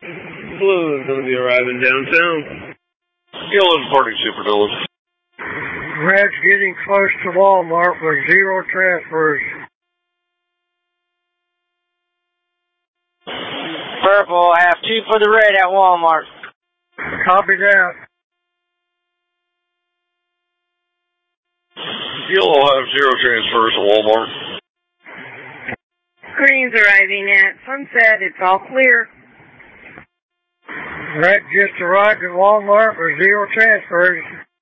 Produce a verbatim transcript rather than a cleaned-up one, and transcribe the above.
Blue is going to be arriving downtown. Yellow departing Superdome. Red's getting close to Walmart with zero transfers. Purple, I have two for the red at Walmart. Copy that. Yellow have zero transfers at Walmart. Green's arriving at Sunset. It's all clear. Red just arrived at Walmart with zero transfers.